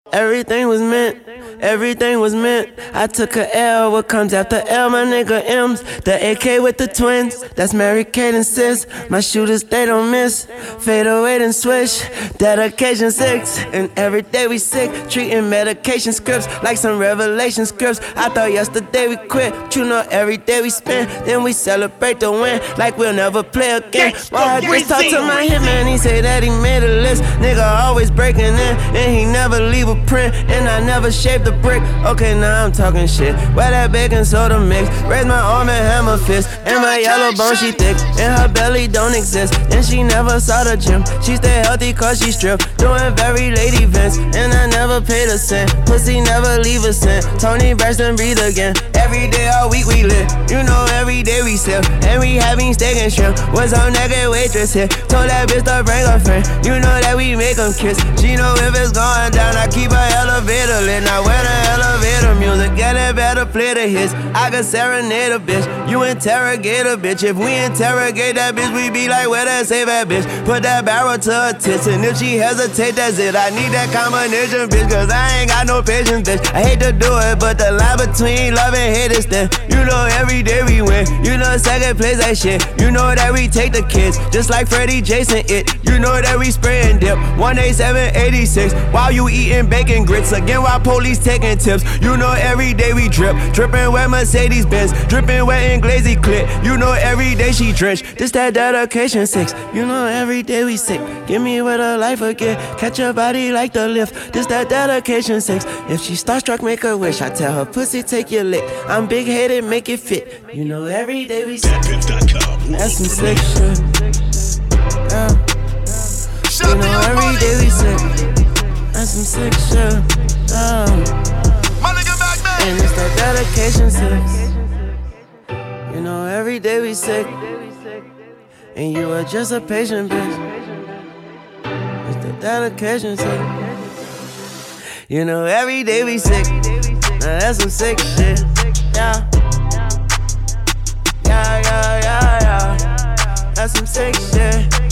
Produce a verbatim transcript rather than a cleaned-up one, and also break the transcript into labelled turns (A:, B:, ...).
A: Everything was meant, everything was meant. I took a L, what comes after L, my nigga M's. The A K with the twins, that's Mary Kate and Sis. My shooters, they don't miss, fade away and switch. Dedication six, and every day we sick. Treating medication scripts like some revelation scripts. I thought yesterday we quit, but you know every day we spend. Then we celebrate the win, like we'll never play again. Well, I just talked to my hitman, he say that he made a list. Nigga always breaking in, and he never leave a print, and I never shaved a brick. Okay, now I'm talking shit. Where that baking soda mix? Raise my arm and hammer fist. And my yellow bone, she thick, and her belly don't exist. And she never saw the gym. She stay healthy cause she strip, doing very lady events. And I never paid a cent. Pussy never leave a cent. Tony Braxton breathe again. Every day all week we live. You know every day we sip, and we having steak and shrimp. Was on naked waitress here. Told that bitch to bring a friend. You know that we make them kiss. She know if it's going down, I keep her elevator lit. Now where the elevator music, get it better play the hits. I can serenade a bitch, you interrogate a bitch. If we interrogate that bitch, we be like, where that save that bitch? Put that barrel to her tits, and if she hesitate, that's it. I need that combination, bitch, cause I ain't got no patience, bitch. I hate to do it, but the line between love and hate is thin. You know every day we win, you know second place that shit. You know that we take the kids, just like Freddie, Jason, it. You know that we spray and dip, one eighty-seven eighty-six. While you eating bacon grits, again while police taking tips. You know every day we drip, dripping wet Mercedes Benz, dripping wet in glazy clit. You know every day she drenched, this that dedication six. You know every day we sick, give me with a life again. Catch your body like the lift, this that dedication six. If she starstruck, make her wish. I tell her pussy take your lick, I'm big headed, make it fit. You know every day we sick, that's some sick shit. Yeah. You know every day we sick, that's some sick shit. Yeah. And it's that dedication six. You know every day we sick, and you are just a patient bitch. It's the dedication six. You know every day we sick. Now that's some sick shit. Yeah. Yeah, yeah, yeah, yeah. That's some sick shit.